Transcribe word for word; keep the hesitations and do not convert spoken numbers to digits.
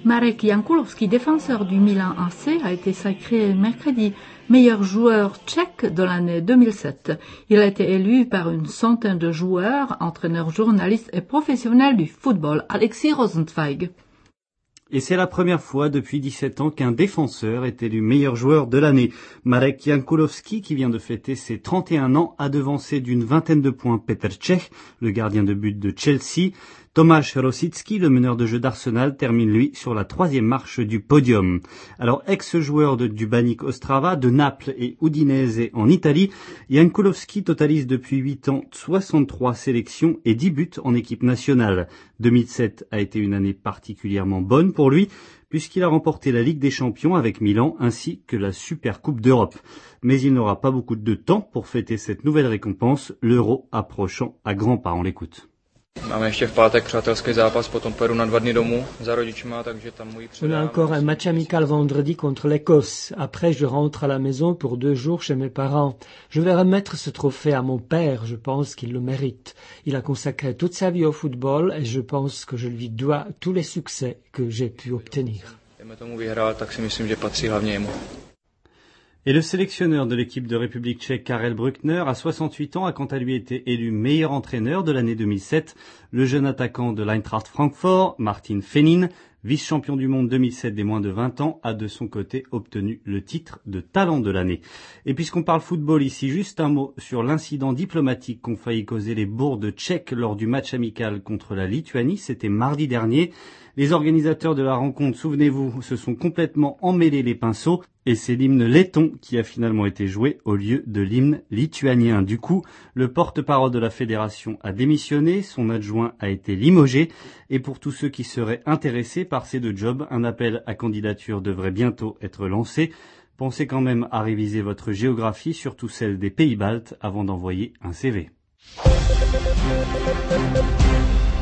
Marek Jankulovski, défenseur du Milan A C, a été sacré mercredi meilleur joueur tchèque de l'année deux mille sept. Il a été élu par une centaine de joueurs, entraîneurs, journalistes et professionnels du football. Alexis Rosenzweig. Et c'est la première fois depuis dix-sept ans qu'un défenseur est élu meilleur joueur de l'année. Marek Jankulovski, qui vient de fêter ses trente et un ans, a devancé d'une vingtaine de points Petr Cech, le gardien de but de Chelsea. Tomáš Rosický, le meneur de jeu d'Arsenal, termine lui sur la troisième marche du podium. Alors, ex-joueur de, du Baník Ostrava, de Naples et Udinese en Italie, Jankulovski totalise depuis huit ans soixante-trois sélections et dix buts en équipe nationale. deux mille sept a été une année particulièrement bonne pour lui, puisqu'il a remporté la Ligue des Champions avec Milan ainsi que la Super Coupe d'Europe. Mais il n'aura pas beaucoup de temps pour fêter cette nouvelle récompense, l'Euro approchant à grands pas. On l'écoute. Máme ještě v pátek přátelský zápas, potom pojedu na dva dny domů za rodičima, takže tam můj On a encore un match amical vendredi contre l'Écosse. Après, je rentre à la maison pour deux jours chez mes parents. Je vais remettre ce trophée à mon père, je pense qu'il le mérite. Il a consacré toute sa vie au football et je pense que je lui dois tous les succès que j'ai pu obtenir. tomu vyhrál, tak si myslím, že patří hlavně jemu. Et le sélectionneur de l'équipe de République tchèque, Karel Bruckner, à soixante-huit ans, a quant à lui été élu meilleur entraîneur de l'année deux mille sept. Le jeune attaquant de l'Eintracht Francfort, Martin Fenin, vice-champion du monde deux mille sept des moins de vingt ans, a de son côté obtenu le titre de talent de l'année. Et puisqu'on parle football ici, juste un mot sur l'incident diplomatique qu'ont failli causer les bourdes tchèques lors du match amical contre la Lituanie. C'était mardi dernier. Les organisateurs de la rencontre, souvenez-vous, se sont complètement emmêlés les pinceaux et c'est l'hymne letton qui a finalement été joué au lieu de l'hymne lituanien. Du coup, le porte-parole de la fédération a démissionné, son adjoint a été limogé et pour tous ceux qui seraient intéressés par ces deux jobs, un appel à candidature devrait bientôt être lancé. Pensez quand même à réviser votre géographie, surtout celle des pays baltes, avant d'envoyer un C V.